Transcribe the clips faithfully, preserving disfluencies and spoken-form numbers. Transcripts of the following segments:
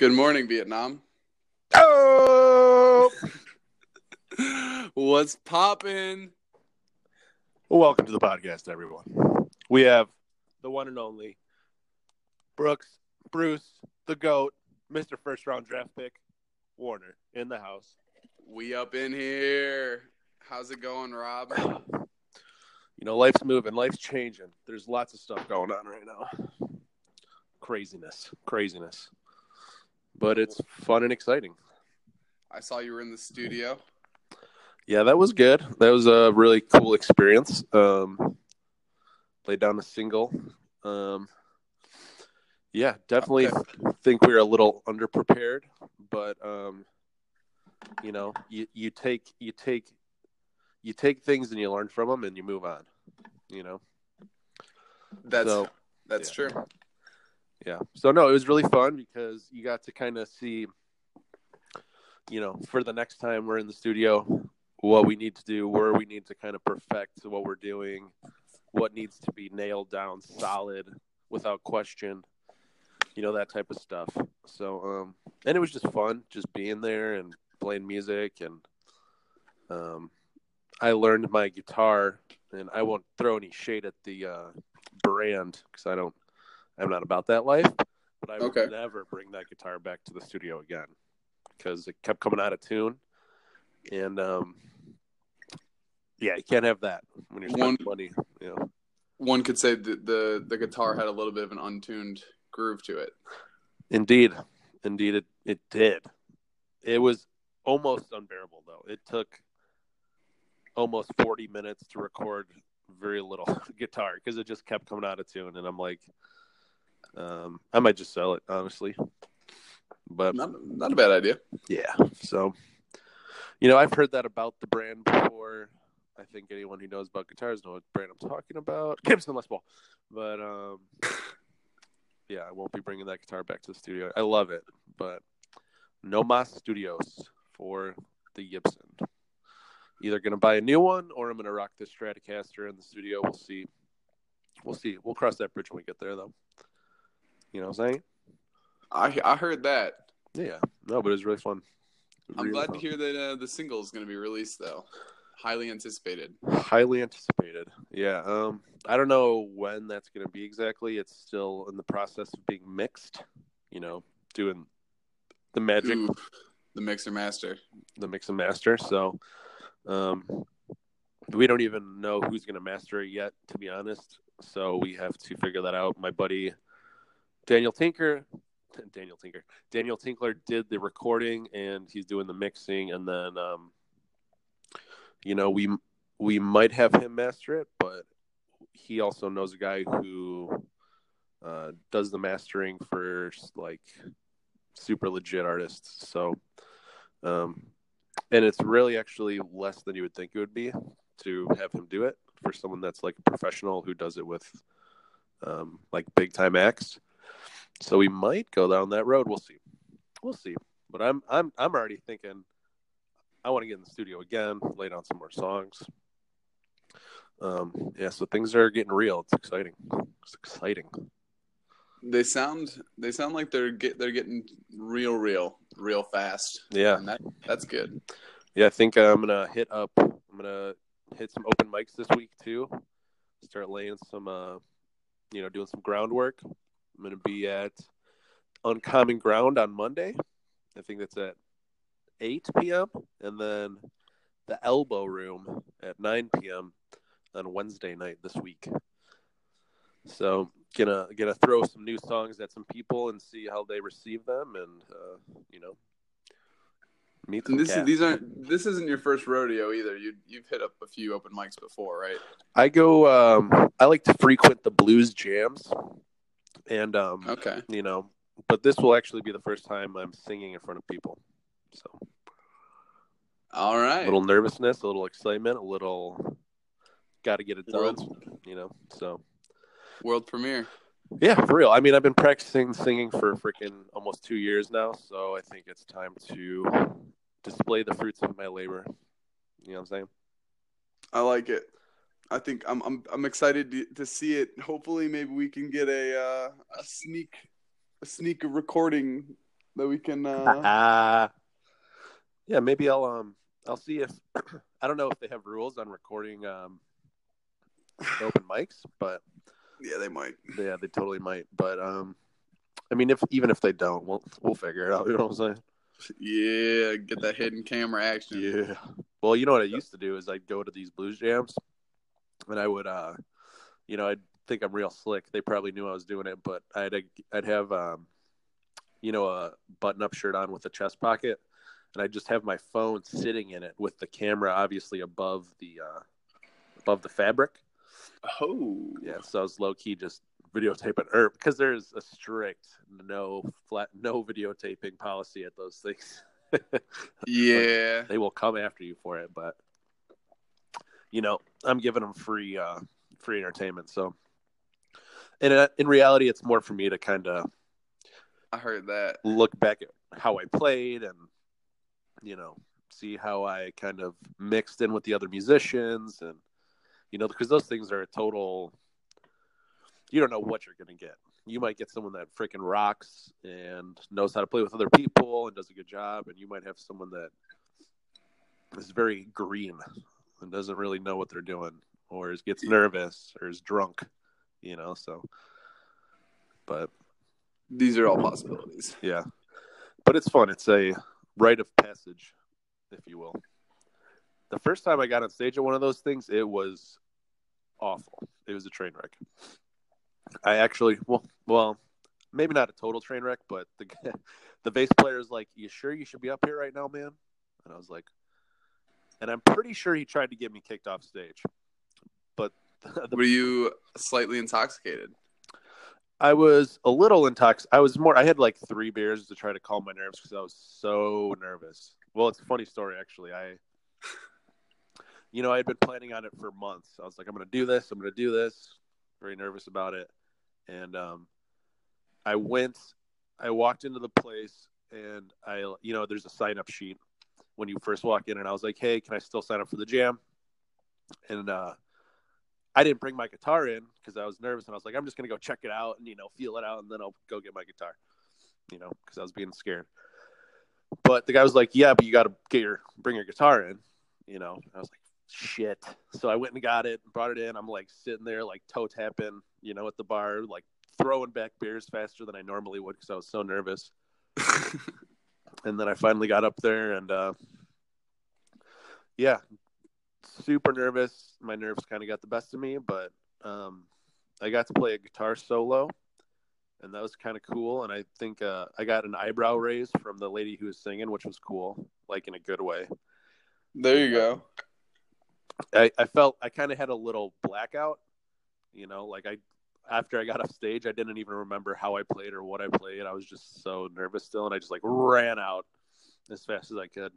Good morning, Vietnam. Oh! What's poppin'? Welcome to the podcast, everyone. We have the one and only Brooks, Bruce, the GOAT, Mister First Round Draft Pick, Warner, in the house. We up in here. How's it going, Rob? You know, life's moving, life's changing. There's lots of stuff going on right now. Craziness, craziness. But it's fun and exciting. I saw you were in the studio. Yeah, that was good. That was a really cool experience. Um, laid down a single. Um, yeah, definitely Okay. think we were a little underprepared, but um, you know, you, you take you take you take things and you learn from them and you move on. You know, That's so, that's yeah. true. Yeah. So no, it was really fun because you got to kind of see, you know, for the next time we're in the studio, what we need to do, where we need to kind of perfect what we're doing, what needs to be nailed down solid without question, you know, that type of stuff. So, um, and it was just fun just being there and playing music. And um, I learned my guitar, and I won't throw any shade at the uh, brand because I don't, I'm not about that life, but I would Okay. never bring that guitar back to the studio again because it kept coming out of tune. And, um, yeah, you can't have that when you're spending One- money, you know. One could say that the, the guitar had a little bit of an untuned groove to it. Indeed. Indeed, it, it did. It was almost unbearable, though. It took almost forty minutes to record very little guitar because it just kept coming out of tune. And I'm like, um, I might just sell it, honestly. But Not not a bad idea. yeah, so, you know, I've heard that about the brand before. I think anyone who knows about guitars knows what brand I'm talking about. Gibson Les Paul. But, um, yeah, I won't be bringing that guitar back to the studio. I love it, but no mas studios for the Gibson. Either going to buy a new one or I'm going to rock this Stratocaster in the studio. We'll see. We'll see. We'll cross that bridge when we get there, though. You know what I'm saying? I I heard that. Yeah. No, but it was really fun. I'm Really glad fun. to hear that uh, the single is going to be released, though. Highly anticipated. Highly anticipated. Yeah. Um, I don't know when that's going to be exactly. It's still in the process of being mixed, you know, doing the magic, Ooh, the mixer master. the mix and master. So um, we don't even know who's going to master it yet, to be honest. So we have to figure that out. My buddy Daniel Tinker, Daniel Tinker, Daniel Tinkler did the recording and he's doing the mixing. And then, um, you know, we we might have him master it, but he also knows a guy who uh, does the mastering for like super legit artists. So, um, and it's really actually less than you would think it would be to have him do it for someone that's like a professional who does it with um, like big time acts. So we might go down that road. We'll see. We'll see. But I'm I'm I'm already thinking I want to get in the studio again, lay down some more songs. Um, yeah, so things are getting real. It's exciting. It's exciting. They sound they sound like they're get they're getting real real real fast. Yeah. And that that's good. Yeah, I think I'm gonna hit up. I'm gonna hit some open mics this week too. Start laying some, uh, you know, doing some groundwork. I'm gonna be at Uncommon Ground on Monday. I think that's at eight p.m. and then the Elbow Room at nine p.m. on Wednesday night this week. So gonna gonna throw some new songs at some people and see how they receive them, and uh, you know, meet some And this cats. is these aren't this isn't your first rodeo either. You you've hit up a few open mics before, right? I go. Um, I like to frequent the blues jams, and um, Okay. you know, but this will actually be the first time I'm singing in front of people. So, All right. a little nervousness, a little excitement, a little got to get it done. World You know, so world premiere. yeah, for real. I mean, I've been practicing singing for freaking almost two years now, so I think it's time to display the fruits of my labor. You know what I'm saying? I like it. I think I'm I'm I'm excited to, to see it. Hopefully, maybe we can get a uh, a sneak a sneak recording that we can. Uh... yeah, maybe I'll um I'll see if I don't know if they have rules on recording um open mics, but yeah, they might. Yeah, they totally might. But um, I mean, if even if they don't, we'll we'll figure it out. You know what I'm saying? Yeah, get that hidden camera action. Yeah. Well, you know what I used to do is I'd go to these blues jams, and I would, uh, you know, I'd think I'm real slick. They probably knew I was doing it, but I'd I'd have, um, you know, a button-up shirt on with a chest pocket, and I'd just have my phone sitting in it with the camera obviously above the uh, above the fabric. Oh. Yeah, so I was low-key just videotaping, or because there's a strict no flat no videotaping policy at those things. Yeah, like, they will come after you for it, but you know, I'm giving them free uh free entertainment. So and uh, in reality it's more for me to kind of I heard that look back at how I played and you know see how I kind of mixed in with the other musicians, and you know, because those things are a total, you don't know what you're going to get. You might get someone that freaking rocks and knows how to play with other people and does a good job. And you might have someone that is very green and doesn't really know what they're doing, or is, gets nervous or is drunk, you know, so. But these are all possibilities. Yeah. But it's fun. It's a rite of passage, if you will. The first time I got on stage at one of those things, it was awful. It was a train wreck. I actually, well, well, maybe not a total train wreck, but the the bass player is like, "You sure you should be up here right now, man?" And I was like, and I'm pretty sure he tried to get me kicked off stage. But the, were you slightly intoxicated? I was a little intoxicated. I was more. I had like three beers to try to calm my nerves because I was so nervous. Well, it's a funny story actually. I. You know, I had been planning on it for months. I was like, I'm going to do this. I'm going to do this. Very nervous about it. And um, I went, I walked into the place and I, you know, there's a sign up sheet when you first walk in. And I was like, hey, can I still sign up for the jam? And uh, I didn't bring my guitar in because I was nervous. And I was like, I'm just going to go check it out and, you know, feel it out. And then I'll go get my guitar, you know, because I was being scared. But the guy was like, yeah, but you got to get your, bring your guitar in, you know. And I was like, shit. So I went and got it, brought it in. I'm like sitting there like toe tapping, you know, at the bar, like throwing back beers faster than I normally would because I was so nervous. And then I finally got up there and uh yeah, super nervous. My nerves kind of got the best of me, but um I got to play a guitar solo and that was kind of cool. And I think uh I got an eyebrow raise from the lady who was singing, which was cool, like in a good way. There you go. I, I felt I kind of had a little blackout, you know, like I, after I got off stage, I didn't even remember how I played or what I played. I was just so nervous still. And I just like ran out as fast as I could.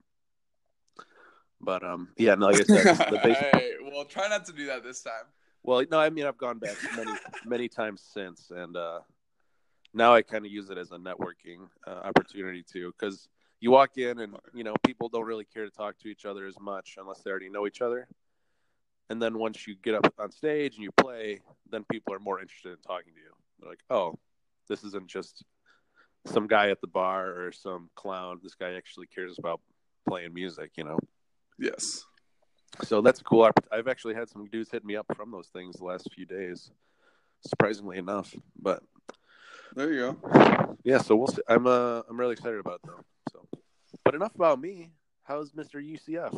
But, um, yeah, no, like I said, the bass... Hey, well, try not to do that this time. Well, no, I mean, I've gone back many, many times since. And, uh, now I kind of use it as a networking uh, opportunity too. Cause you walk in and, you know, people don't really care to talk to each other as much unless they already know each other. And then once you get up on stage and you play, then people are more interested in talking to you. They're like, oh, this isn't just some guy at the bar or some clown. This guy actually cares about playing music, you know? Yes. So that's cool. I've actually had some dudes hit me up from those things the last few days, surprisingly enough. But there you go. Yeah, so we'll see. I'm uh I'm really excited about it though. So, but enough about me. How's Mister U C F?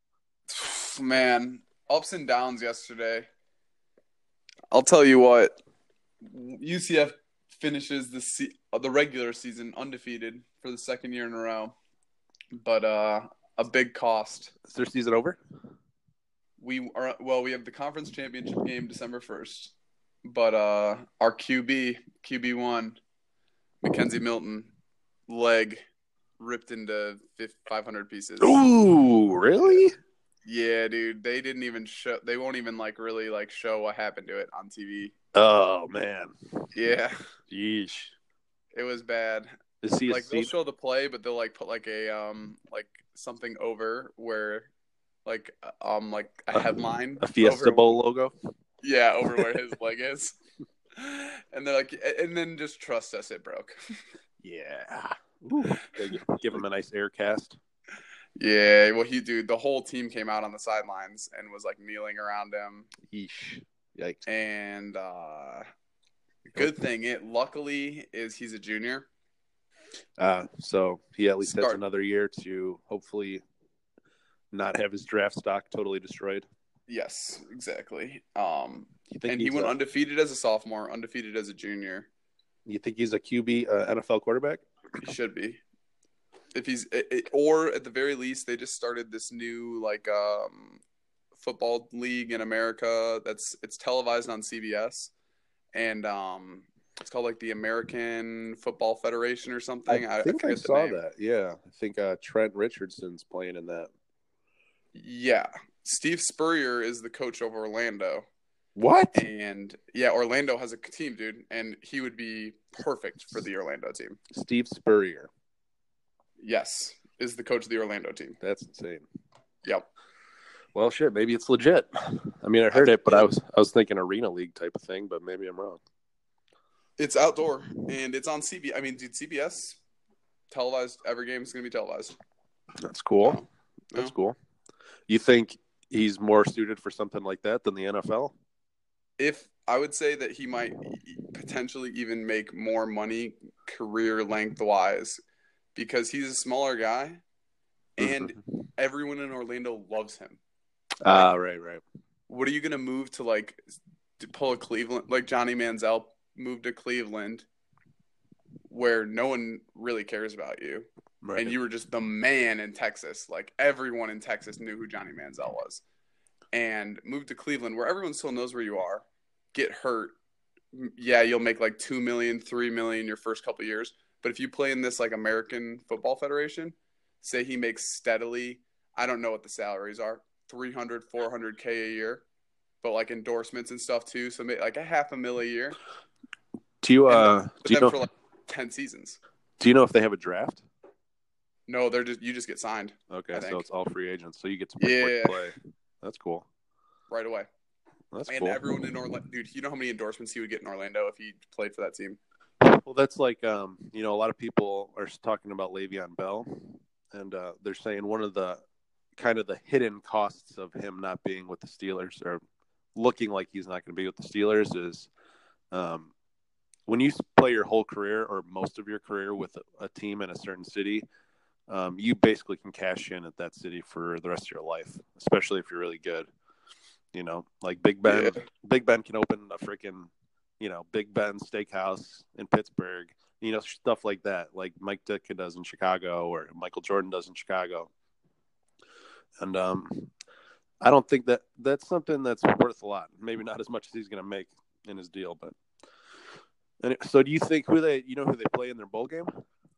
Man, ups and downs yesterday. I'll tell you what. U C F finishes the se- the regular season undefeated for the second year in a row, but uh, a big cost. Is their season over? We are well. We have the conference championship game December first, but uh, our Q B Q B one, Mackenzie Milton, leg ripped into five hundred pieces. Ooh, really? Yeah, dude. They didn't even show. They won't even like really like show what happened to it on T V. Oh man. Yeah. Yeesh. It was bad. Is he like they'll show the play, but they'll like put like a um like something over where like um like a headline, a Fiesta over, Bowl logo. Yeah, over where his leg is, and they're like, and then just trust us, it broke. Yeah. Ooh, give, give him a nice air cast. Yeah, well, he dude, the whole team came out on the sidelines and was like kneeling around him. Yeesh. Yikes. And uh, good thing it luckily is he's a junior. Uh, so he at least Start. has another year to hopefully not have his draft stock totally destroyed. Yes, exactly. Um, You think and he he's went a- undefeated as a sophomore, undefeated as a junior. You think he's a Q B uh, N F L quarterback? He should be. If he's it, or at the very least, they just started this new like um, football league in America. That's it's televised on C B S, and um, it's called like the American Football Federation or something. I I, think I I, forget the saw name. that. Yeah, I think uh, Trent Richardson's playing in that. Yeah, Steve Spurrier is the coach of Orlando. What? And yeah, Orlando has a team, dude, and he would be perfect for the Orlando team. Steve Spurrier. Yes, is the coach of the Orlando team. That's insane. Yep. Well, shit, maybe it's legit. I mean, I heard it, but I was I was thinking arena league type of thing, but maybe I'm wrong. It's outdoor and it's on C B S. I mean, dude, C B S televised. Every game is going to be televised. That's cool. So, That's yeah. cool. You think he's more suited for something like that than the N F L? If I would say that he might potentially even make more money career length wise because he's a smaller guy and Mm-hmm. everyone in Orlando loves him. Ah, like, right, right. What are you going to move to like to pull a Cleveland like Johnny Manziel moved to Cleveland where no one really cares about you. Right. And you were just the man in Texas. Like everyone in Texas knew who Johnny Manziel was. And moved to Cleveland where everyone still knows where you are. Get hurt. Yeah, you'll make like two million, three million your first couple of years. But if you play in this like American Football Federation, say he makes steadily, I don't know what the salaries are, three hundred, four hundred K a year, but like endorsements and stuff too. So like a half a mil a year. Do you uh do you know for like ten seasons? Do you know if they have a draft? No, they're just you just get signed. Okay, so it's all free agents, so you get to pick where to play. That's cool. Right away. That's and cool. And everyone in Orlando, dude, you know how many endorsements he would get in Orlando if he played for that team? Well, that's like, um, you know, a lot of people are talking about Le'Veon Bell, and uh, they're saying one of the kind of the hidden costs of him not being with the Steelers or looking like he's not going to be with the Steelers is um, when you play your whole career or most of your career with a, a team in a certain city, um, you basically can cash in at that city for the rest of your life, especially if you're really good. You know, like Big Ben, yeah. Big Ben can open a freaking, you know, Big Ben Steakhouse in Pittsburgh, you know, stuff like that, like Mike Ditka does in Chicago or Michael Jordan does in Chicago. And um, I don't think that that's something that's worth a lot. Maybe not as much as he's going to make in his deal, but. And it, so do you think who they, you know, who they play in their bowl game?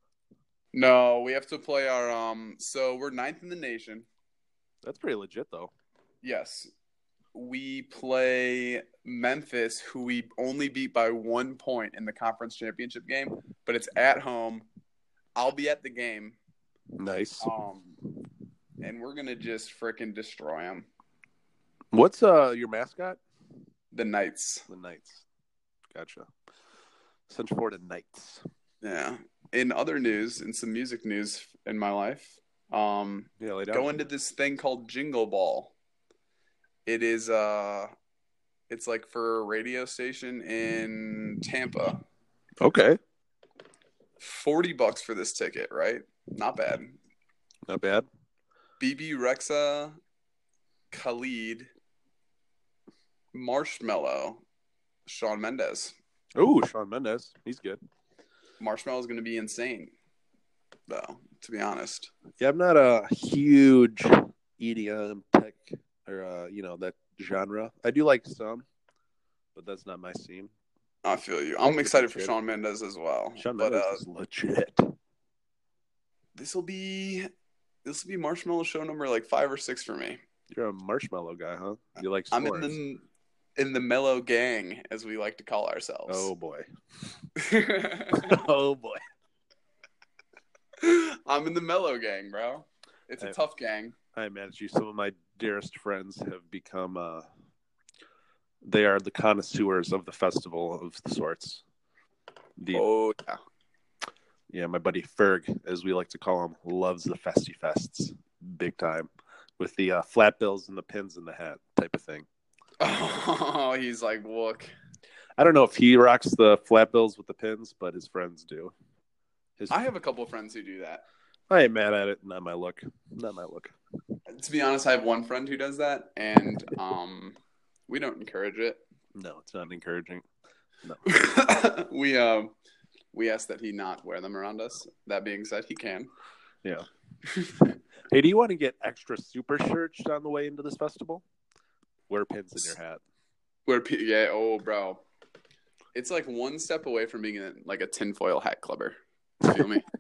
No, we have to play our, um, so we're ninth in the nation. That's pretty legit though. Yes. We play Memphis, who we only beat by one point in the conference championship game, but it's at home. I'll be at the game. Nice. Um, and we're gonna just freaking destroy them. What's uh your mascot? The Knights. The Knights. Gotcha. Central Florida Knights. Yeah. In other news, in some music news in my life, um, yeah, lay down. Go into this thing called Jingle Ball. It is uh it's like for a radio station in Tampa. Okay. forty bucks for this ticket, right? Not bad. Not bad. B B Rexa, Khalid, Marshmello, Shawn Mendes. Oh, Shawn Mendes. He's good. Marshmello is going to be insane, though, to be honest. Yeah, I'm not a huge E D M tech or, uh, you know, that genre. I do like some, but that's not my scene. I feel you. I'm excited for Shawn Mendes as well. Shawn but, Mendes uh, is legit. This will be this will be Marshmello show number like five or six for me. You're a marshmallow guy, huh? You like s'mores. I'm in the in the mellow gang, as we like to call ourselves. Oh boy. oh boy. I'm in the mellow gang, bro. It's a I, tough gang. I manage you. Some of my dearest friends have become uh they are the connoisseurs of the festival of the sorts. The, oh yeah. Yeah, my buddy Ferg, as we like to call him, loves the festy fests big time with the uh, flat bills and the pins in the hat type of thing. Oh, he's like, look. I don't know if he rocks the flat bills with the pins, but his friends do. His... I have a couple of friends who do that. I ain't mad at it. Not my look. Not my look. To be honest, I have one friend who does that, and um, we don't encourage it. No, it's not encouraging. No. we um, we ask that he not wear them around us. That being said, he can. Yeah. Hey, do you want to get extra super churched on the way into this festival? Wear pins in your hat. Wear p- yeah. Oh, bro. It's like one step away from being a, like a tinfoil hat clubber. You feel me?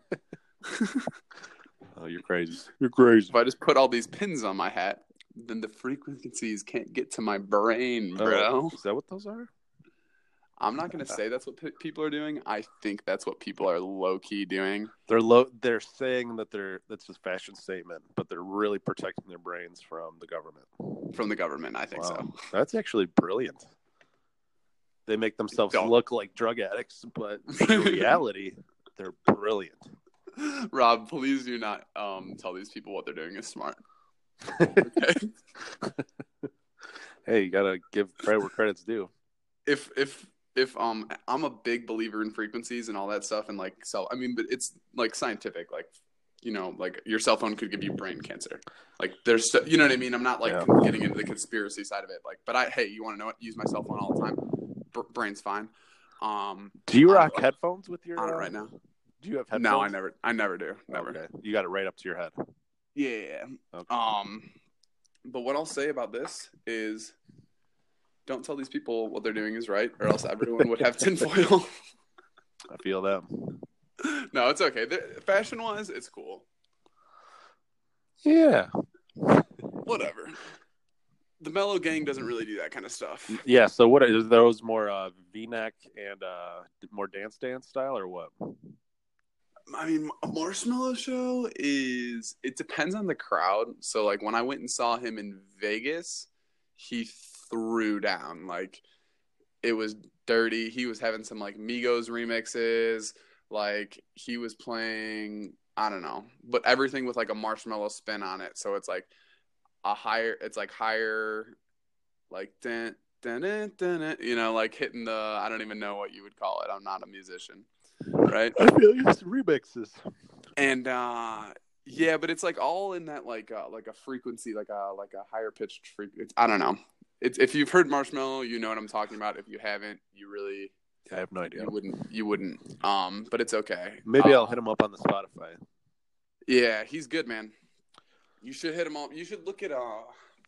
Oh, you're crazy. You're crazy. If I just put all these pins on my hat, then the frequencies can't get to my brain, bro. Oh, is that what those are? I'm not going to say that's what p- people are doing. I think that's what people are low-key doing. They're low. They're saying that they're that's a fashion statement, but they're really protecting their brains from the government. From the government, I think wow. so. That's actually brilliant. They make themselves Don't. look like drug addicts, but in reality, they're brilliant. Rob, please do not um, tell these people what they're doing is smart. Okay? Hey, you gotta give credit where credit's due. If if if um, I'm a big believer in frequencies and all that stuff, and like so, I mean, but it's like scientific, like you know, like your cell phone could give you brain cancer. Like there's, you know what I mean. I'm not like yeah. getting into the conspiracy side of it. Like, but I, hey, you want to know what? Use my cell phone all the time. B- brain's fine. Um, do you rock I'm, headphones with your? On it right now. Do you have headphones? No, I never. I never do. Never. Okay. You got it right up to your head. Yeah. Okay. Um, but what I'll say about this is, don't tell these people what they're doing is right, or else everyone would have tinfoil. I feel that. No, it's okay. Fashion wise, it's cool. Yeah. Whatever. The Mellow Gang doesn't really do that kind of stuff. Yeah, so what are those more uh, V-neck and uh, more dance dance style or what? I mean, a Marshmello show is, it depends on the crowd. So, like, when I went and saw him in Vegas, he threw down. Like, it was dirty. He was having some, like, Migos remixes. Like, he was playing, I don't know, but everything with, like, a Marshmello spin on it. So, it's, like, a higher, it's, like, higher, like, dun, dun, dun, dun, dun, you know, like, hitting the, I don't even know what you would call it. I'm not a musician. Right, I feel you. It's remixes, and uh, yeah, but it's like all in that like uh, like a frequency, like a like a higher pitched frequency. I don't know. It's if you've heard Marshmello, you know what I'm talking about. If you haven't, you really, I have no idea. You wouldn't, you wouldn't. Um, but it's okay. Maybe uh, I'll hit him up on the Spotify. Yeah, he's good, man. You should hit him up. You should look at uh,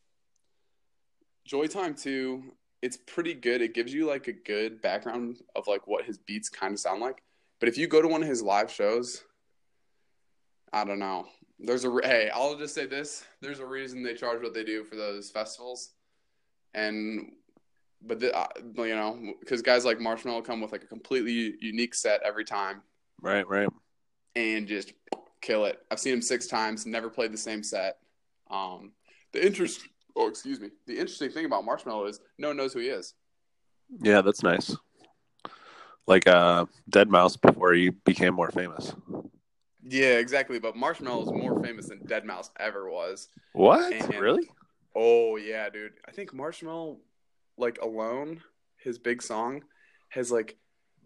Joy Time two. It's pretty good. It gives you like a good background of like what his beats kind of sound like. But if you go to one of his live shows, I don't know. There's a hey, I'll just say this: there's a reason they charge what they do for those festivals, and but the, uh, you know, because guys like Marshmello come with like a completely unique set every time, right, right, and just kill it. I've seen him six times, never played the same set. Um, the interest, oh excuse me, the interesting thing about Marshmello is no one knows who he is. Yeah, that's nice. Like uh, deadmau five before he became more famous. Yeah, exactly. But Marshmello is more famous than deadmau five ever was. What? And, really? Oh, yeah, dude. I think Marshmello, like, alone, his big song, has, like,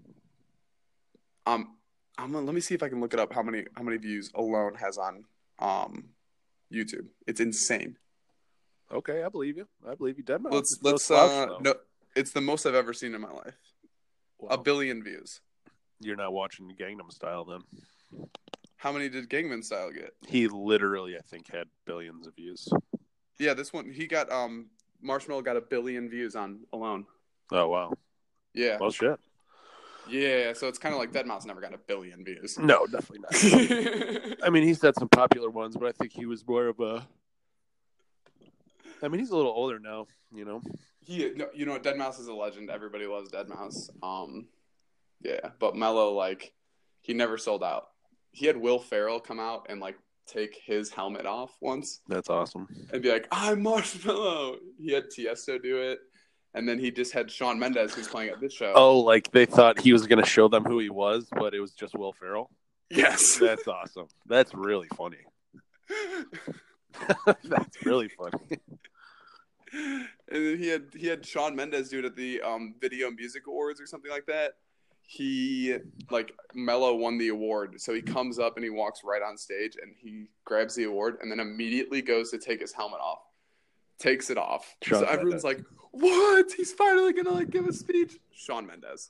um, I'm gonna, let me see if I can look it up how many how many views Alone has on um YouTube. It's insane. Okay, I believe you. I believe you. deadmau five. Let's, let's, uh, no, it's the most I've ever seen in my life. Wow. A billion views. You're not watching Gangnam Style then. How many did Gangnam Style get? He literally, I think, had billions of views. Yeah, this one, he got, um, Marshmello got a billion views on Alone. Oh, wow. Yeah. Well, shit. Yeah, so it's kind of like deadmau five's never got a billion views. No, definitely not. I mean, he's had some popular ones, but I think he was more of a... I mean, he's a little older now, you know? He, no, you know, deadmau five is a legend. Everybody loves deadmau five. Um, yeah, but Mello, like, he never sold out. He had Will Ferrell come out and, like, take his helmet off once. That's awesome. And be like, I'm Marshmello. He had Tiesto do it. And then he just had Shawn Mendes, who's playing at this show. Oh, like they thought he was going to show them who he was, but it was just Will Ferrell? Yes. That's awesome. That's really funny. That's really funny. And then he had he had Shawn Mendes do it at the um, Video Music Awards or something like that. He like Mello won the award, so he comes up and he walks right on stage and he grabs the award and then immediately goes to take his helmet off, takes it off. Shawn so everyone's Mendes. like, "What? He's finally gonna like give a speech?" Shawn Mendes.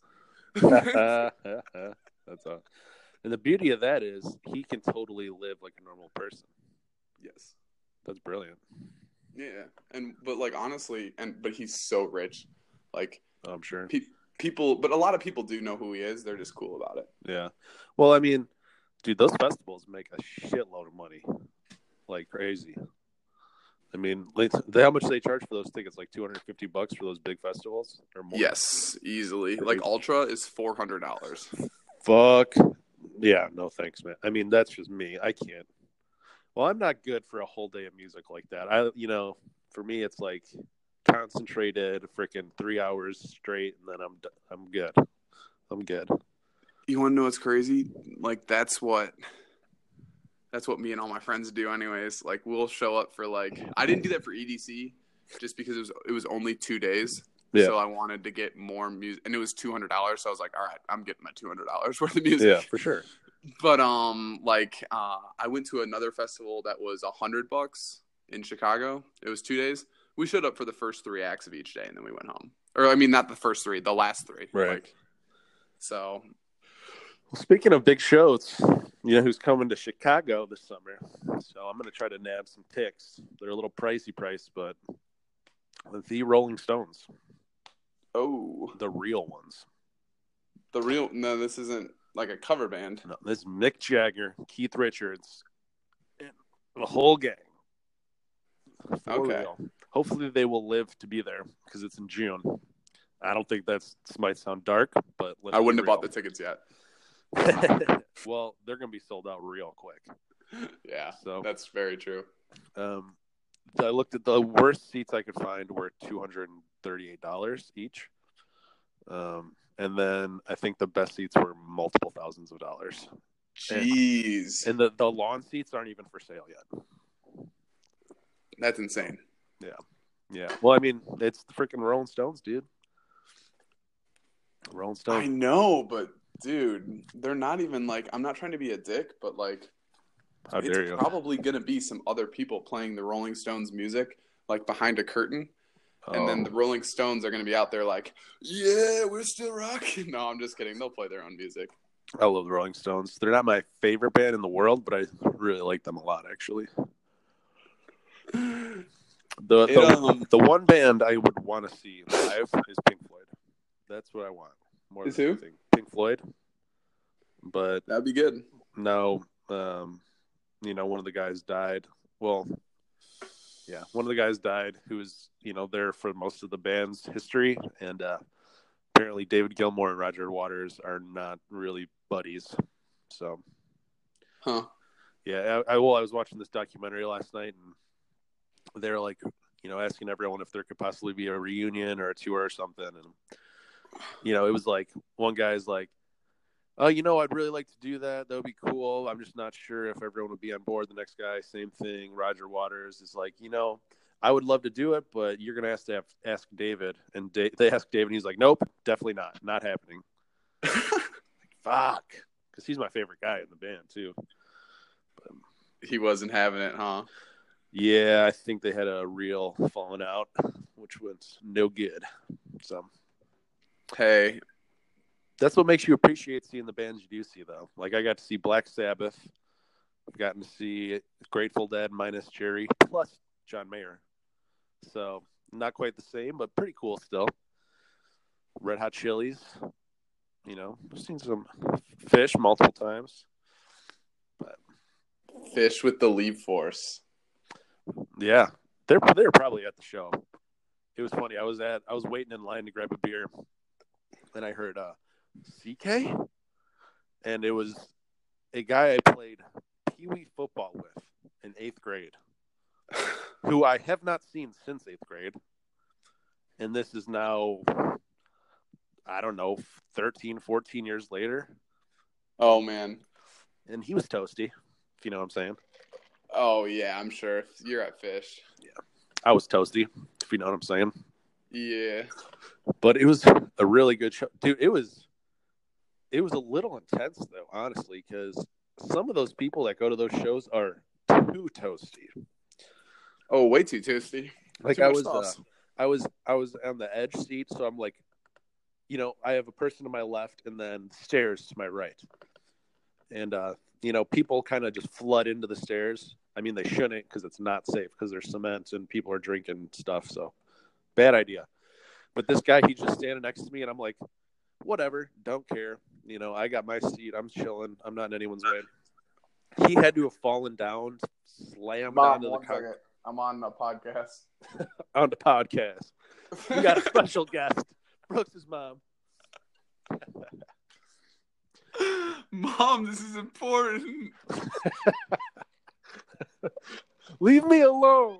That's all. And the beauty of that is he can totally live like a normal person. Yes. That's brilliant. Yeah, and but like honestly, and but he's so rich, like Oh, I'm sure. pe- people. But a lot of people do know who he is. They're just cool about it. Yeah. Well, I mean, dude, those festivals make a shitload of money, like crazy. I mean, they, they, how much they charge for those tickets? Like two hundred fifty bucks for those big festivals, or more? Yes, easily. Crazy. Like Ultra is four hundred dollars. Fuck. Yeah, no thanks, man. I mean, that's just me. I can't. Well, I'm not good for a whole day of music like that. I, you know, for me, it's like concentrated, freaking three hours straight, and then I'm, I'm good. I'm good. You want to know what's crazy? Like that's what, that's what me and all my friends do, anyways. Like we'll show up for like I didn't do that for E D C, just because it was it was only two days. Yeah. So I wanted to get more music, and it was two hundred dollars. So I was like, all right, I'm getting my two hundred dollars worth of music. Yeah, for sure. But um, like uh, I went to another festival that was a hundred bucks in Chicago. It was two days. We showed up for the first three acts of each day, and then we went home. Or I mean, not the first three, the last three. Right. Like, so. Well, speaking of big shows, you know who's coming to Chicago this summer? So I'm going to try to nab some ticks. They're a little pricey price, but the Rolling Stones. Oh, the real ones. The real no, this isn't like a cover band. No, this is Mick Jagger, Keith Richards, and the whole gang. For Okay. real. Hopefully they will live to be there because it's in June. I don't think that's this might sound dark, but I wouldn't have bought the tickets yet. Well, they're going to be sold out real quick. Yeah, so that's very true. Um, I looked at the worst seats I could find were two hundred thirty-eight dollars each. Um, and then I think the best seats were multiple thousands of dollars. Jeez. And, and the, the lawn seats aren't even for sale yet. That's insane. Yeah. Yeah. Well, I mean, it's the freaking Rolling Stones, dude. Rolling Stones. I know, but dude, they're not even like, I'm not trying to be a dick, but like, how dare it's you? probably going to be some other people playing the Rolling Stones music, like behind a curtain. Oh. And then the Rolling Stones are going to be out there like, yeah, we're still rocking. No, I'm just kidding. They'll play their own music. I love the Rolling Stones. They're not my favorite band in the world, but I really like them a lot, actually. The it, the, um, the one band I would want to see live is Pink Floyd. That's what I want. More is than who? anything. Pink Floyd. But that'd be good. No, um, you know, one of the guys died. Well, yeah, one of the guys died who was, you know, there for most of the band's history. And uh, apparently David Gilmour and Roger Waters are not really buddies. So, huh? Yeah, I, I well, I was watching this documentary last night, and they're like, you know, asking everyone if there could possibly be a reunion or a tour or something. And, you know, it was like one guy's like, oh, you know, I'd really like to do that. That would be cool. I'm just not sure if everyone would be on board. The next guy, same thing. Roger Waters is like, you know, I would love to do it, but you're going to have to have, ask David. And da- they asked David, and he's like, nope, definitely not. Not happening. Like, fuck. Because he's my favorite guy in the band, too. But, he wasn't having it, huh? Yeah, I think they had a real falling out, which was no good. So, hey. That's what makes you appreciate seeing the bands you do see, though. Like, I got to see Black Sabbath. I've gotten to see Grateful Dead minus Jerry, plus John Mayer. So, not quite the same, but pretty cool still. Red Hot Chilies. You know, I've seen some Fish multiple times. But Fish with the Leap Force. Yeah. They're, they're probably at the show. It was funny. I was at I was waiting in line to grab a beer, and I heard uh C K, and it was a guy I played Pee-wee football with in eighth grade, who I have not seen since eighth grade, and this is now, I don't know, thirteen, fourteen years later. Oh, man. and he was toasty, if you know what I'm saying. Oh, yeah, I'm sure. You're at Fish. Yeah. I was toasty, if you know what I'm saying. Yeah. But it was a really good show. Dude, it was it was a little intense, though, honestly, because some of those people that go to those shows are too toasty. Oh, way too toasty. Like too I much was, sauce. uh, I was, I was on the edge seat, so I'm like, you know, I have a person to my left and then stairs to my right, and uh, you know, people kind of just flood into the stairs. I mean, they shouldn't because it's not safe because there's cement and people are drinking stuff. So, bad idea. But this guy, he's just standing next to me, and I'm like, whatever, don't care. You know, I got my seat. I'm chilling. I'm not in anyone's way. He had to have fallen down, slammed Mom, onto the one con- second. I'm on a podcast. on the podcast. We got a special guest, Brooks' mom. Mom, this is important. Leave me alone.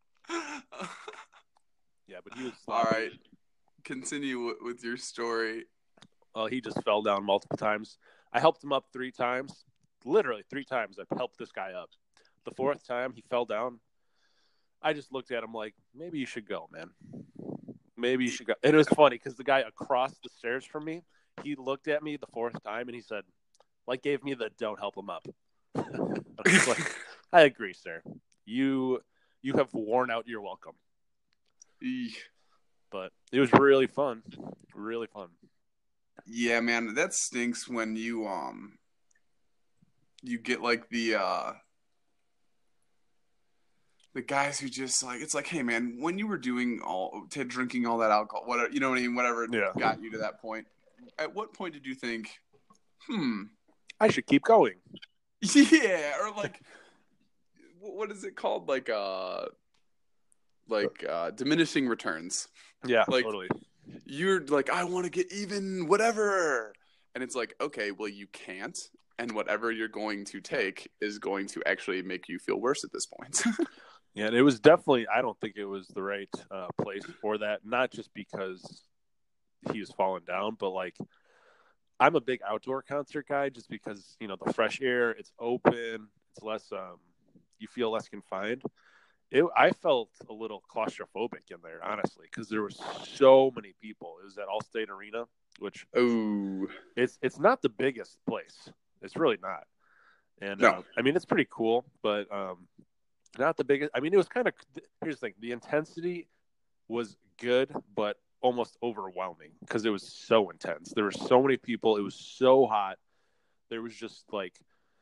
Yeah, but he was All sloppy. right. Continue w- with your story. Oh, he just fell down multiple times. I helped him up three times. Literally three times I helped this guy up. The fourth time he fell down, I just looked at him like, maybe you should go, man. Maybe you should go. And it was funny because the guy across the stairs from me, he looked at me the fourth time and he said, like, gave me the don't help him up. I was like, I agree, sir. You you have worn out your welcome. Eek. But it was really fun. Really fun. Yeah, man, that stinks when you um you get like the uh the guys who just like it's like, hey man, when you were doing all to drinking all that alcohol, whatever, you know what I mean, whatever Yeah. got you to that point. At what point did you think, hmm, I should keep going. yeah, or like what is it called, like uh like uh diminishing returns? Yeah, Like, totally. You're like, I want to get even, whatever. And it's like, okay, well, you can't. And whatever you're going to take is going to actually make you feel worse at this point. Yeah, and it was definitely, I don't think it was the right uh, place for that. Not just because he was falling down, but like, I'm a big outdoor concert guy just because, you know, the fresh air, it's open, it's less, um, you feel less confined. It, I felt a little claustrophobic in there, honestly, because there were so many people. It was at Allstate Arena, which Oh, it's it's not the biggest place. It's really not. And No. uh, I mean, it's pretty cool, but um, not the biggest. I mean, it was kind of. Here's the thing: the intensity was good, but almost overwhelming because it was so intense. There were so many people. It was so hot. There was just like,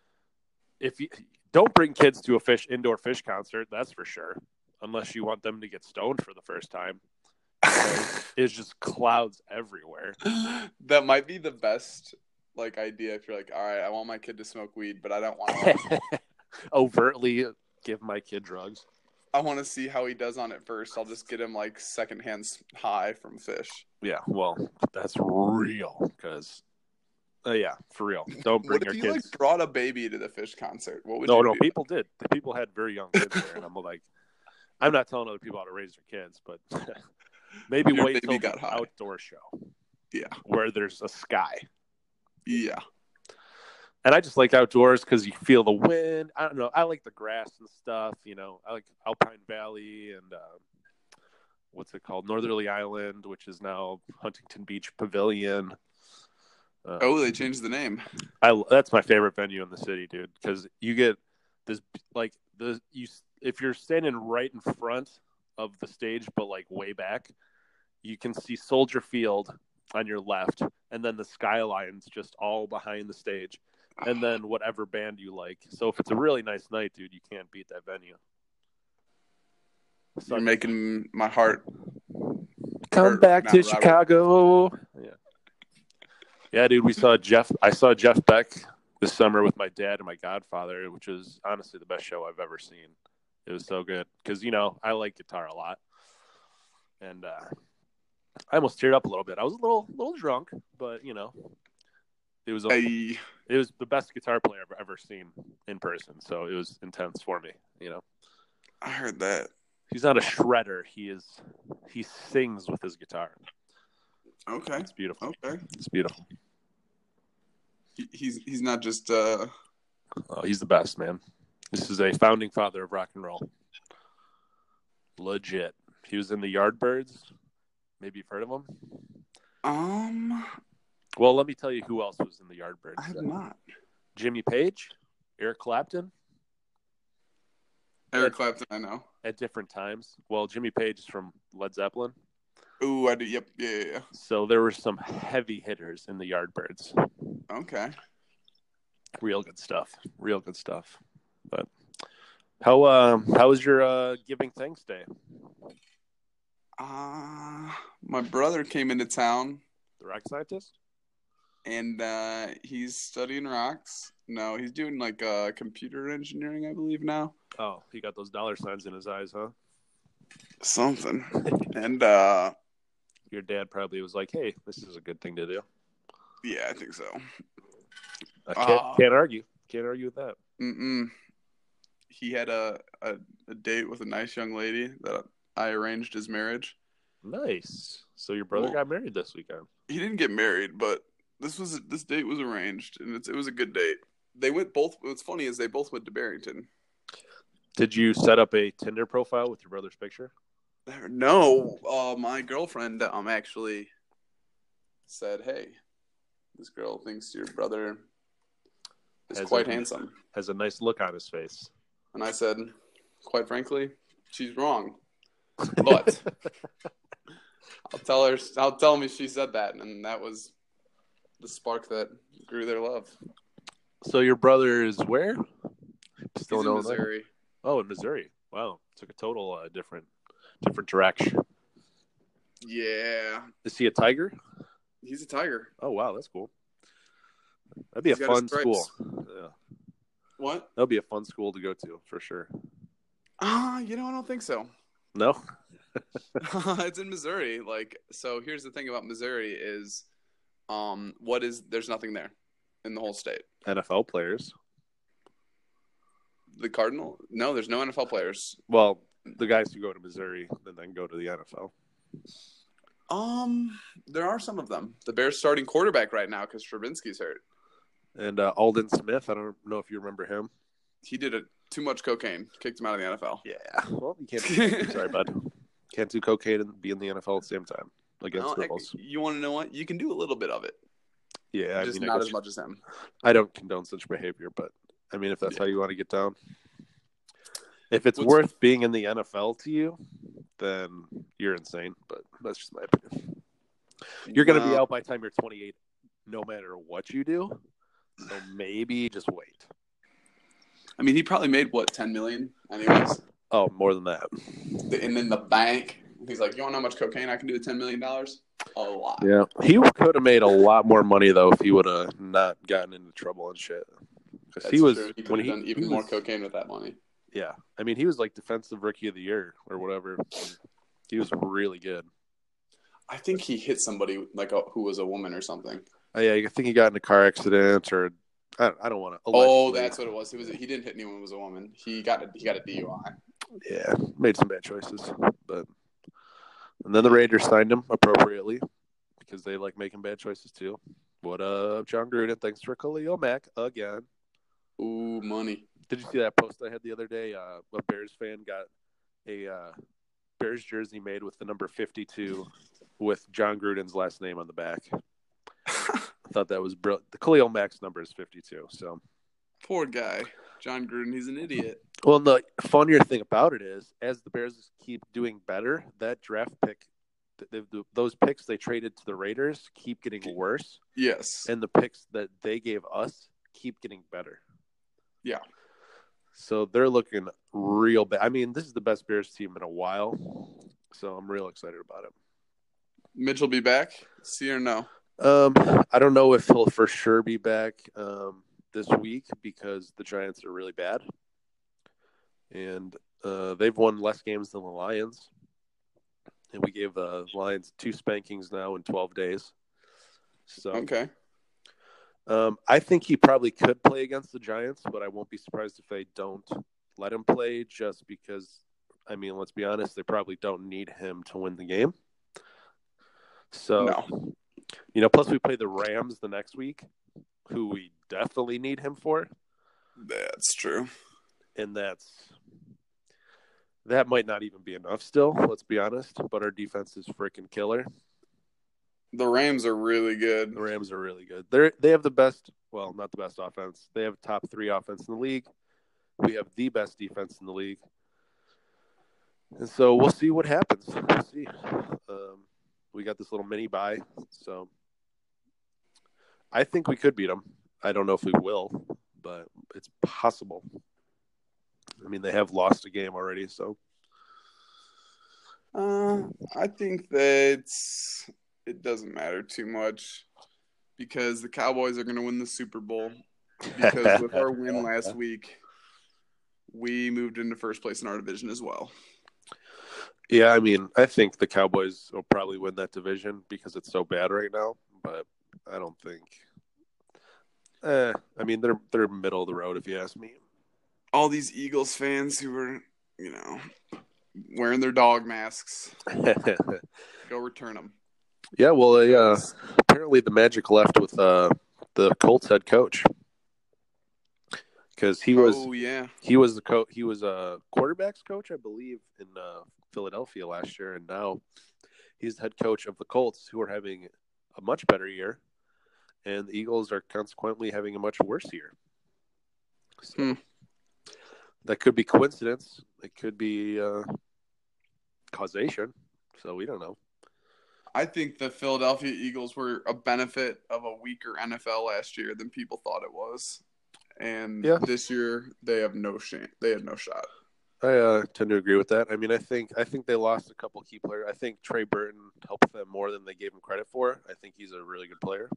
if you don't bring kids to a fish indoor fish concert, that's for sure, unless you want them to get stoned for the first time. It's just clouds everywhere. That might be the best like idea if you're like, all right, I want my kid to smoke weed, but I don't want to overtly give my kid drugs. I want to see how he does on it first. I'll just get him like secondhand high from fish. Yeah, well, that's real because, uh, yeah, for real. Don't bring What your if you kids. like brought a baby to the fish concert? What would No, you no, do? people did. The people had very young kids there, and I'm like, I'm not telling other people how to raise their kids, but maybe Your wait baby till got the high. outdoor show. Yeah. Where there's a sky. Yeah. And I just like outdoors because you feel the wind. I don't know. I like the grass and stuff. You know, I like Alpine Valley and uh, what's it called? Northerly Island, which is now Huntington Beach Pavilion. Uh, Oh, they changed the name. I that's my favorite venue in the city, dude. Because you get this like the you if you're standing right in front of the stage, but like way back, you can see Soldier Field on your left, and then the skylines just all behind the stage. And then whatever band you like. So if it's a really nice night, dude, you can't beat that venue. Such You're making my heart come hurt, back to Robert. Chicago. Yeah, yeah, dude. We saw Jeff. I saw Jeff Beck this summer with my dad and my godfather, which was honestly the best show I've ever seen. It was so good because you know I like guitar a lot, and uh, I almost teared up a little bit. I was a little, little drunk, but you know. It was a, hey. it was the best guitar player I've ever seen in person, so it was intense for me. You know, I heard that he's not a shredder. He is. He sings with his guitar. Okay, it's beautiful. Okay, it's beautiful. He, he's he's not just uh, Oh, he's the best, man. This is a founding father of rock and roll. Legit. He was in the Yardbirds. Maybe you've heard of him? Um, Well, let me tell you who else was in the Yardbirds. I have not. Jimmy Page, Eric Clapton. Eric at, Clapton, I know. At different times. Well, Jimmy Page is from Led Zeppelin. Ooh, I do. Yep. Yeah, yeah, yeah. So there were some heavy hitters in the Yardbirds. Okay. Real good stuff. Real good stuff. But how um how was your uh, Giving Thanks Day? Uh, my brother came into town. The rock scientist? And uh, he's studying rocks. No, he's doing like uh, computer engineering, I believe now. Oh, he got those dollar signs in his eyes, huh? Something. And uh, your dad probably was like, "Hey, this is a good thing to do." Yeah, I think so. I can't, uh, can't argue. Can't argue with that. Mm-mm. He had a, a a date with a nice young lady that I arranged his marriage. Nice. So your brother well, got married this weekend. He didn't get married, but this was this date was arranged, and it's, it was a good date. They went both. What's funny is they both went to Barrington. Did you set up a Tinder profile with your brother's picture? No, uh, my girlfriend um actually said, "Hey, this girl thinks your brother is has quite a, handsome. Has a nice look on his face." And I said, "Quite frankly, she's wrong." But I'll tell her. I'll tell me she said that, and that was the spark that grew their love. So your brother is where? Still in Missouri. Oh, in Missouri. Wow, took a total uh, different, different direction. Yeah. Is he a Tiger? He's a Tiger. Oh wow, that's cool. That'd be He's a fun school. Yeah. What? That'd be a fun school to go to for sure. Ah, uh, you know, I don't think so. No. It's in Missouri. Like, so here's the thing about Missouri is, um, what is there's nothing there in the whole state. N F L players. The Cardinal? No, there's no N F L players. Well, the guys who go to Missouri and then go to the N F L. Um, there are some of them. The Bears' starting quarterback right now because Stravinsky's hurt. And uh, Aldon Smith, I don't know if you remember him. He did a, too much cocaine, kicked him out of the N F L. Yeah, well, you can't. Do Sorry, bud. Can't do cocaine and be in the N F L at the same time against no, girls. You want to know what? You can do a little bit of it. Yeah, just I mean, not I as much as him. I don't condone such behavior, but I mean, if that's yeah. how you want to get down, if it's What's, worth being in the N F L to you, then you're insane. But that's just my opinion. You're going to no. be out by the time you're twenty-eight, no matter what you do. So maybe just wait. I mean, he probably made what ten million, anyways. Oh, more than that. And then the bank, he's like, "You want to know how much cocaine I can do with ten million dollars? A lot." Yeah, he could have made a lot more money though if he would have not gotten into trouble and shit. Because he was true. He could when have he done even he more was, cocaine with that money. Yeah, I mean, he was like defensive rookie of the year or whatever. He was really good. I think he hit somebody like a, who was a woman or something. Oh, yeah, I think he got in a car accident or I don't, I don't want to. Oh, that's what it was. He was he didn't hit anyone who was a woman. He got a, he got a D U I. Yeah, made some bad choices, but and then the Raiders signed him appropriately because they like making bad choices too. What up, John Gruden? Thanks for Khalil Mack again. Ooh, money. Did you see that post I had the other day? Uh, a Bears fan got a uh, Bears jersey made with the number fifty-two with John Gruden's last name on the back. I thought that was brilliant. The Khalil Mack's number is fifty-two, so. Poor guy. John Gruden, he's an idiot. Well, the funnier thing about it is, as the Bears keep doing better, that draft pick, the, the, those picks they traded to the Raiders keep getting worse. Yes. And the picks that they gave us keep getting better. Yeah. So they're looking real bad. I mean, this is the best Bears team in a while, so I'm real excited about it. Mitch will be back? See or no? Um, I don't know if he'll for sure be back um, this week because the Giants are really bad. And uh, they've won less games than the Lions. And we gave the Lions two spankings now in twelve days. So okay. Um, I think he probably could play against the Giants, but I won't be surprised if they don't let him play just because, I mean, let's be honest, they probably don't need him to win the game. So, no. you know, plus we play the Rams the next week, who we definitely need him for. That's true. And that's that might not even be enough still, let's be honest. But our defense is freaking killer. The Rams are really good. The Rams are really good. They they have the best, well, not the best offense. They have top three offense in the league. We have the best defense in the league. And so we'll see what happens. We'll see. Um, we got this little mini bye, so I think we could beat them. I don't know if we will, but it's possible. I mean, they have lost a game already, so. Uh, I think that it doesn't matter too much because the Cowboys are going to win the Super Bowl. Because with our win last week, we moved into first place in our division as well. Yeah, I mean, I think the Cowboys will probably win that division because it's so bad right now, but I don't think. Eh, I mean, they're they're middle of the road if you ask me. All these Eagles fans who are, you know, wearing their dog masks, go return them. Yeah, well, uh, apparently the magic left with uh, the Colts head coach because he was. Oh yeah, he was the co- He was a quarterbacks coach, I believe, in uh, Philadelphia last year, and now he's the head coach of the Colts, who are having a much better year, and the Eagles are consequently having a much worse year. So, hmm. That could be coincidence. It could be uh, causation. So we don't know. I think the Philadelphia Eagles were a benefit of a weaker N F L last year than people thought it was, and yeah. this year they have no shot. They have no shot. I uh, tend to agree with that. I mean, I think I think they lost a couple key players. I think Trey Burton helped them more than they gave him credit for. I think he's a really good player.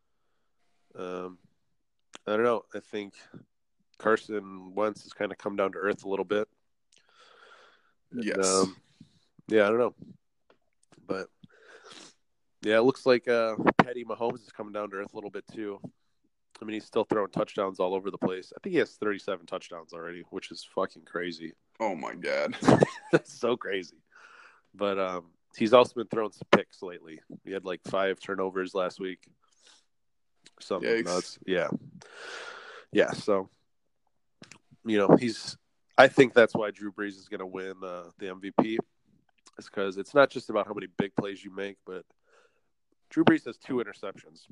Um, I don't know. I think Carson Wentz has kind of come down to earth a little bit. Yes. And, um, yeah, I don't know. But, yeah, it looks like uh, Patty Mahomes is coming down to earth a little bit too. I mean, he's still throwing touchdowns all over the place. I think he has thirty-seven touchdowns already, which is fucking crazy. Oh, my God. That's so crazy. But um, he's also been throwing some picks lately. He had like five turnovers last week. Something Yikes. nuts. Yeah. Yeah, so, you know, he's – I think that's why Drew Brees is going to win uh, the M V P. It's because it's not just about how many big plays you make, but Drew Brees has two interceptions.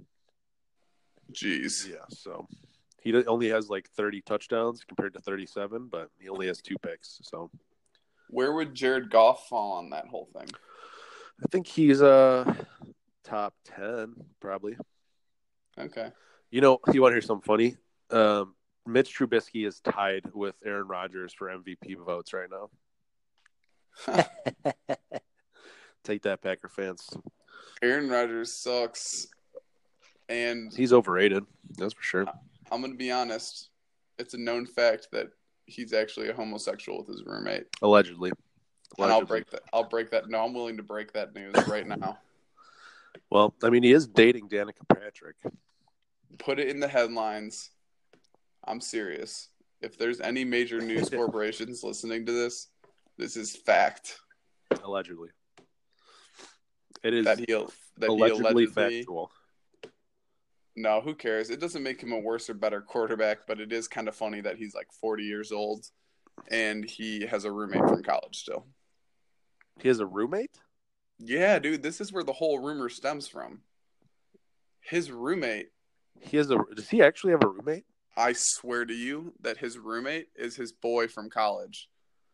Jeez. Yeah, so he only has like thirty touchdowns compared to thirty-seven, but he only has two picks. So where would Jared Goff fall on that whole thing? I think he's uh top ten probably. Okay. You know, you want to hear something funny? Um, Mitch Trubisky is tied with Aaron Rodgers for M V P votes right now. Take that, Packer fans. Aaron Rodgers sucks. And he's overrated, that's for sure. I'm going to be honest. It's a known fact that he's actually a homosexual with his roommate. Allegedly. Allegedly. And I'll break that. I'll break that. No, I'm willing to break that news right now. Well, I mean, he is dating Danica Patrick. Put it in the headlines. I'm serious. If there's any major news corporations listening to this, this is fact. Allegedly. It is that he, that allegedly, he allegedly factual. No, who cares? It doesn't make him a worse or better quarterback, but it is kind of funny that he's like forty years old and he has a roommate from college still. He has a roommate? Yeah, dude, this is where the whole rumor stems from. His roommate. He has a. Does he actually have a roommate? I swear to you that his roommate is his boy from college.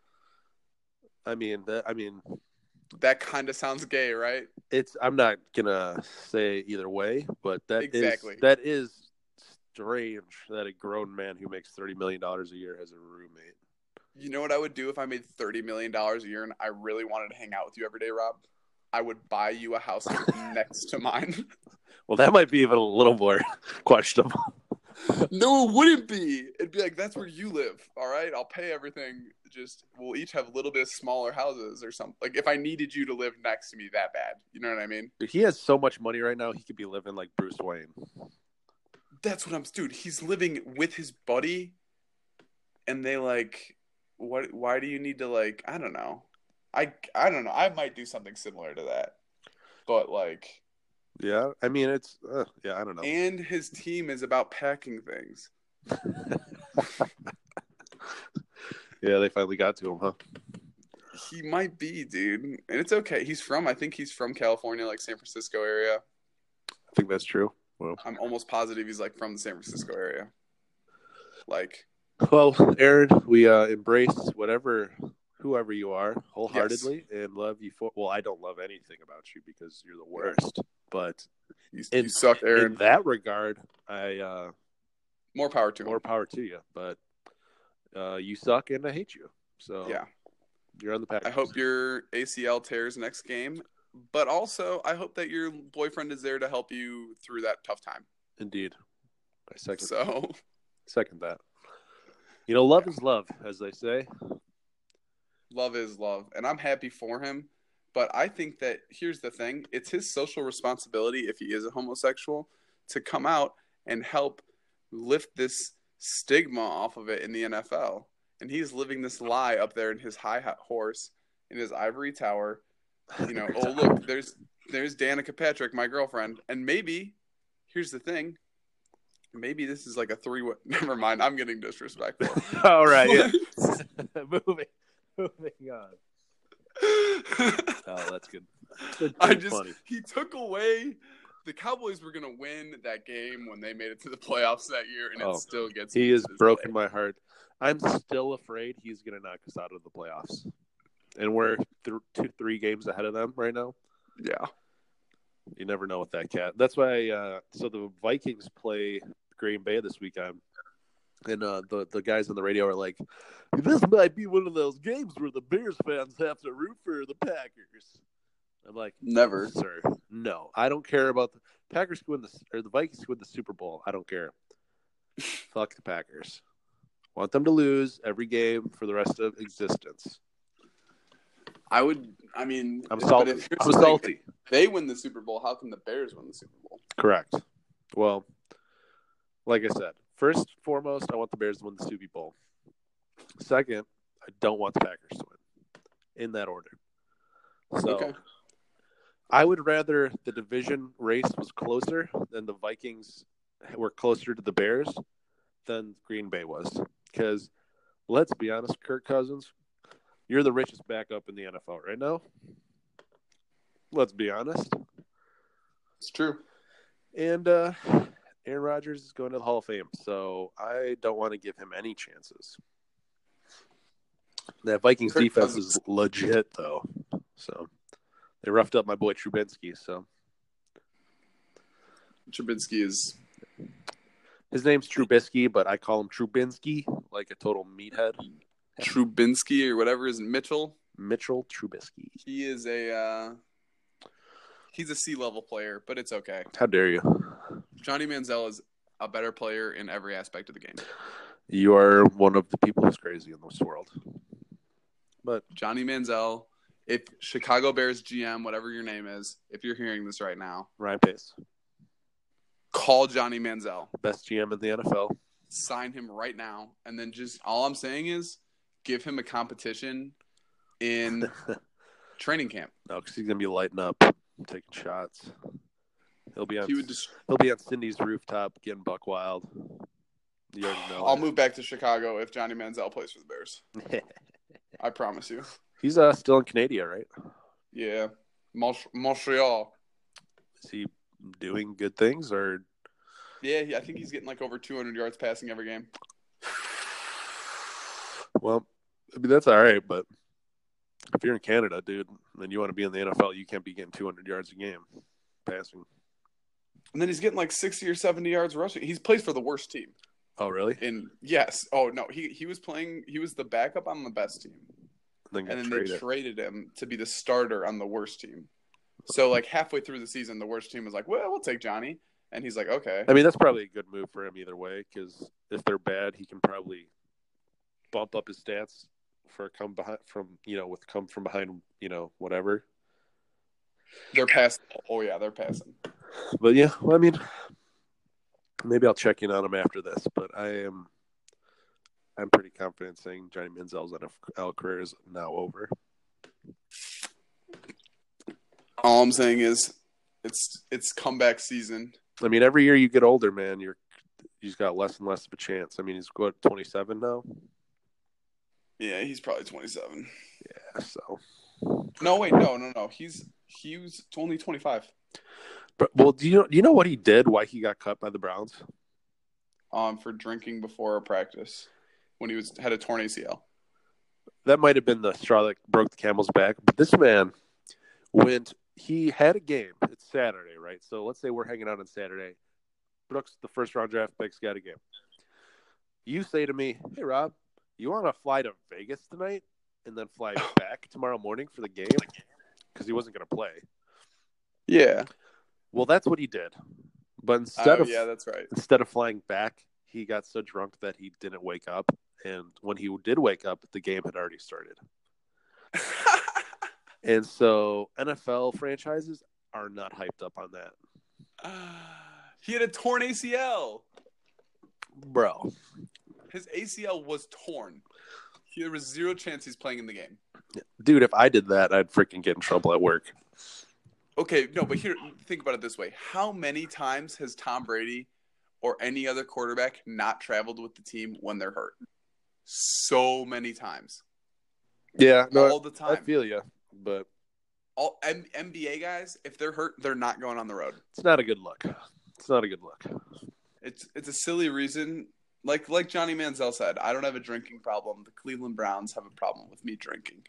I mean, that. I mean, that kind of sounds gay, right? It's. I'm not gonna say either way, but that exactly. is that is strange that a grown man who makes thirty million dollars a year has a roommate. You know what I would do if I made thirty million dollars a year and I really wanted to hang out with you every day, Rob? I would buy you a house next to mine. Well, that might be even a little more questionable. No, it wouldn't be. It'd be like, that's where you live, all right? I'll pay everything. Just, we'll each have a little bit smaller houses or something. Like, if I needed you to live next to me that bad. You know what I mean? Dude, he has so much money right now, he could be living like Bruce Wayne. That's what I'm... Dude, he's living with his buddy, and they, like... What? Why do you need to, like... I don't know. I, I don't know. I might do something similar to that. But, like... Yeah, I mean, it's... Uh, yeah, I don't know. And his team is about packing things. Yeah, they finally got to him, huh? He might be, dude. And it's okay. He's from, I think he's from California, like San Francisco area. I think that's true. Well, I'm almost positive he's like from the San Francisco area. Like, well, Aaron, we uh, embrace whatever, whoever you are, wholeheartedly, yes. and love you for. Well, I don't love anything about you because you're the worst. But you, in, you suck, Aaron. In that regard, I uh, more power to more him. power to you. But uh, you suck, and I hate you. So yeah, you're on the Packers. I hope your A C L tears next game. But also, I hope that your boyfriend is there to help you through that tough time. Indeed. I second so. Second that. You know, love yeah. is love, as they say. Love is love. And I'm happy for him. But I think that, here's the thing. It's his social responsibility, if he is a homosexual, to come out and help lift this stigma off of it in the N F L. And he's living this lie up there in his high horse, in his ivory tower. You know, oh, look, there's there's Danica Patrick, my girlfriend. And maybe, here's the thing, maybe this is like a three way. Never mind, I'm getting disrespectful. All right, yeah. moving, moving on. Oh, that's good. That's I just, funny. He took away, the Cowboys were going to win that game when they made it to the playoffs that year, and oh, it still gets He has broken day. my heart. I'm still afraid he's going to knock us out of the playoffs. And we're th- two, three games ahead of them right now. Yeah. You never know with that cat. That's why, uh, so the Vikings play Green Bay this weekend. And uh, the, the guys on the radio are like, this might be one of those games where the Bears fans have to root for the Packers. I'm like, never. Sir, no. I don't care about the Packers win the, or the Vikings win the Super Bowl. I don't care. Fuck the Packers. Want them to lose every game for the rest of existence. I would, I mean, I'm salty. If I'm salty. If they win the Super Bowl, how can the Bears win the Super Bowl? Correct. Well, like I said, first and foremost, I want the Bears to win the Super Bowl. Second, I don't want the Packers to win. In that order. So, okay. I would rather the division race was closer than the Vikings were closer to the Bears than Green Bay was. Because, let's be honest, Kirk Cousins, you're the richest backup in the N F L right now. Let's be honest. It's true. And uh, Aaron Rodgers is going to the Hall of Fame, so I don't want to give him any chances. That Vikings Kirk defense Cousins. is legit, though. So they roughed up my boy Trubinsky. So Trubinsky is... His name's Trubisky, but I call him Trubinsky, like a total meathead. Trubinsky or whatever is Mitchell. Mitchell Trubisky. He is a uh, he's a C-level player, but it's okay. How dare you? Johnny Manziel is a better player in every aspect of the game. You are one of the people who's crazy in this world. But Johnny Manziel, if Chicago Bears G M, whatever your name is, if you're hearing this right now, Ryan Pace, call Johnny Manziel, best G M in the N F L. Sign him right now, and then just all I'm saying is give him a competition in training camp. No, because he's gonna be lighting up, taking shots. He'll be on. He would just, he'll be on Cindy's rooftop getting buck wild. You already know. I'll it. move back to Chicago if Johnny Manziel plays for the Bears. I promise you. He's uh, still in Canada, right? Yeah, Montreal. Is he doing good things or? Yeah, I think he's getting like over two hundred yards passing every game. Well, I mean, that's all right, but if you're in Canada, dude, and you want to be in the N F L, you can't be getting two hundred yards a game passing. And then he's getting like sixty or seventy yards rushing. He's plays for the worst team. Oh, really? And yes. Oh, no. He he was playing – he was the backup on the best team. Then and then traded. they traded him to be the starter on the worst team. So, like, halfway through the season, the worst team was like, well, we'll take Johnny. And he's like, okay. I mean, that's probably a good move for him either way because if they're bad, he can probably bump up his stats for come behind from, you know, with come from behind, you know, whatever. They're passing. Oh, yeah, they're passing. But, yeah, well, I mean, maybe I'll check in on him after this, but I am I'm pretty confident saying Johnny Manziel's N F L career is now over. All I'm saying is it's it's comeback season. I mean, every year you get older, man, your he's got less and less of a chance. I mean, he's what, twenty-seven now? Yeah, he's probably twenty-seven. Yeah, so. No, wait, no, no, no. He's he was only twenty-five. But, well, do you know, do you know what he did, why he got cut by the Browns? Um, for drinking before a practice when he was had a torn A C L. That might have been the straw that broke the camel's back. But this man went – he had a game. It's Saturday, right? So let's say we're hanging out on Saturday. Brooks, the first-round draft pick's got a game. You say to me, hey, Rob, you want to fly to Vegas tonight and then fly back tomorrow morning for the game? Because he wasn't going to play. Yeah. Well, that's what he did. But instead oh, of yeah, that's right. Instead of flying back, he got so drunk that he didn't wake up. And when he did wake up, the game had already started. And so N F L franchises are not hyped up on that. Uh, he had a torn A C L. Bro. His A C L was torn. There was zero chance he's playing in the game. Dude, if I did that, I'd freaking get in trouble at work. Okay, no, but here, think about it this way. How many times has Tom Brady or any other quarterback not traveled with the team when they're hurt? So many times. Yeah, no, all the time. I feel you, but all M- NBA guys, if they're hurt, they're not going on the road. It's not a good look. It's not a good look. It's it's a silly reason. Like like Johnny Manziel said, I don't have a drinking problem. The Cleveland Browns have a problem with me drinking.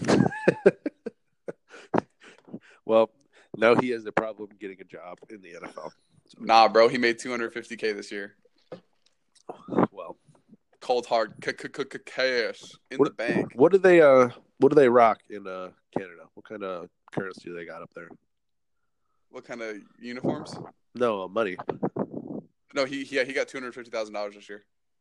Well, now he has a problem getting a job in the N F L. So. Nah, bro, he made two hundred fifty K this year. Well, cold hard cash in the bank. What do they uh what do they rock in uh Canada? What kind of currency do they got up there? What kind of uniforms? No, uh, money. No, he yeah, he got two hundred fifty thousand dollars this year.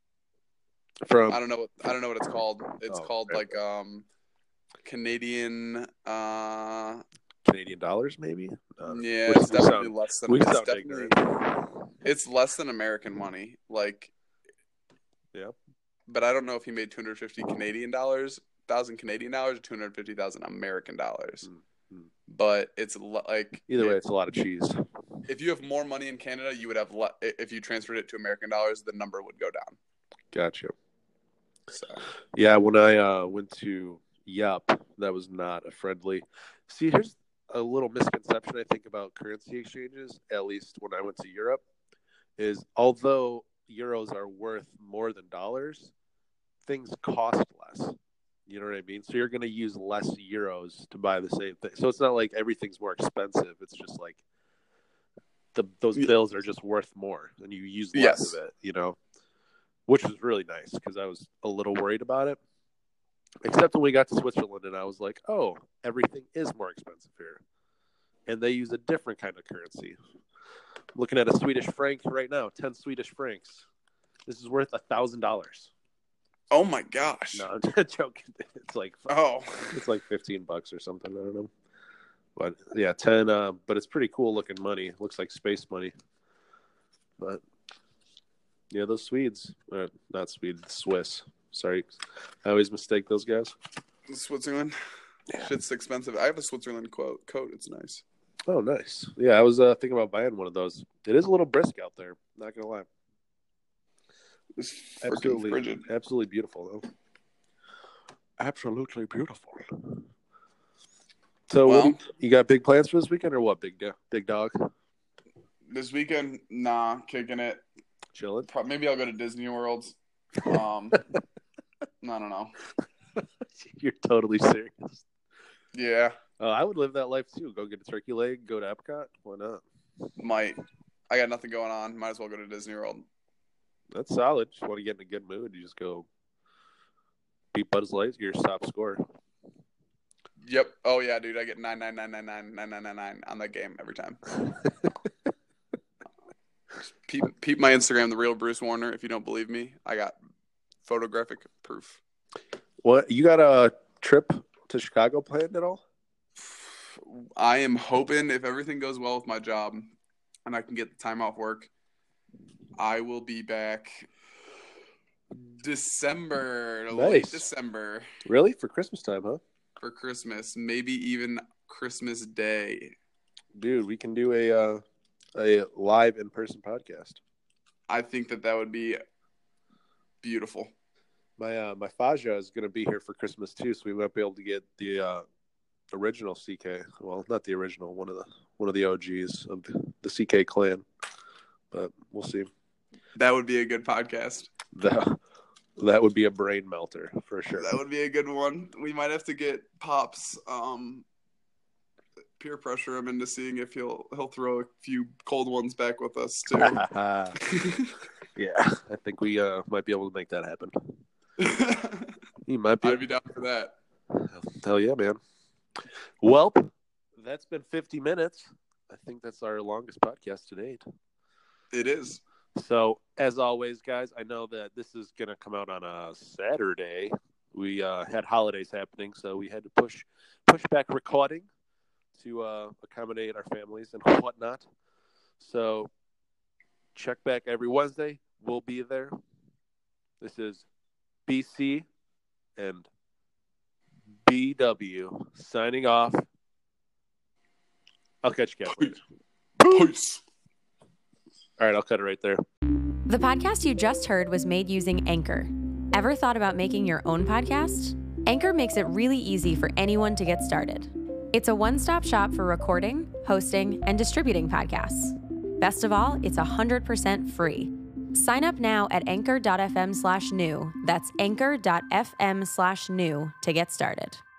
From I don't know what I don't know what it's called. It's oh, called right. like um Canadian uh Canadian dollars maybe? Uh, yeah, it's definitely sound, less than we it's sound definitely ignorant. It's less than American money. Like yeah. But I don't know if he made two hundred fifty Canadian dollars, thousand Canadian dollars, or two hundred fifty thousand American dollars. Mm-hmm. But it's like either way, it's a lot of cheese. If you have more money in Canada, you would have le- if you transferred it to American dollars, the number would go down. Gotcha. So yeah, when I uh, went to Yup, that was not a friendly. See, here's a little misconception I think about currency exchanges. At least when I went to Europe, is although euros are worth more than dollars, things cost less. You know what I mean? So you're going to use less euros to buy the same thing. So it's not like everything's more expensive. It's just like the those bills are just worth more, and you use less yes. of it. You know, which was really nice because I was a little worried about it. Except when we got to Switzerland, and I was like, "Oh, everything is more expensive here," and they use a different kind of currency. I'm looking at a Swedish franc right now, ten Swedish francs. This is worth a thousand dollars. Oh my gosh! No, I'm joking. It's like oh, it's like fifteen bucks or something. I don't know, but yeah, ten. Uh, but it's pretty cool looking money. It looks like space money. But yeah, those Swedes, uh, not Swedes, Swiss. Sorry, I always mistake those guys. Switzerland, yeah. Shit's expensive. I have a Switzerland quote coat. It's nice. Oh, nice. Yeah, I was uh, thinking about buying one of those. It is a little brisk out there. Not gonna lie. It's absolutely, frigid. absolutely beautiful though. Absolutely beautiful. So, well, what, you got big plans for this weekend, or what? Big, big dog. This weekend, nah, kicking it, chilling. Maybe I'll go to Disney World. Um, I don't know. You're totally serious. Yeah. Uh, I would live that life too. Go get a turkey leg. Go to Epcot. Why not? Might. I got nothing going on. Might as well go to Disney World. That's solid. Just want to get in a good mood. You just go beat Buzz Lightyear's top score. Yep. Oh yeah, dude. I get nine nine nine nine nine nine nine nine nine on that game every time. peep, peep my Instagram, the real Bruce Warner. If you don't believe me, I got photographic proof. What, you got a trip to Chicago planned at all? I am hoping if everything goes well with my job and I can get the time off work, I will be back December, nice. late December. Really? For Christmas time, huh? For Christmas, maybe even Christmas Day. Dude, we can do a uh, a live in person podcast. I think that that would be beautiful. My uh, my Faja is going to be here for Christmas too, so we might be able to get the uh, original C K. Well, not the original, one of the one of the O Gs of the, the C K clan. But we'll see. That would be a good podcast. The, that would be a brain melter for sure. That would be a good one. We might have to get Pops, um, peer pressure him into seeing if he'll he'll throw a few cold ones back with us too. Yeah, I think we uh, might be able to make that happen. He might be. I'd be down for that. Hell yeah, man. Well, that's been fifty minutes. I think that's our longest podcast to date. It is. So, as always, guys, I know that this is going to come out on a Saturday. We uh, had holidays happening, so we had to push push back recording to uh, accommodate our families and whatnot. So, check back every Wednesday. We'll be there. This is B C and B W signing off. I'll catch you guys later. Peace. All right, I'll cut it right there. The podcast you just heard was made using Anchor. Ever thought about making your own podcast? Anchor makes it really easy for anyone to get started. It's a one-stop shop for recording, hosting, and distributing podcasts. Best of all, it's one hundred percent free. Sign up now at anchor.fm slash new. That's anchor.fm slash new to get started.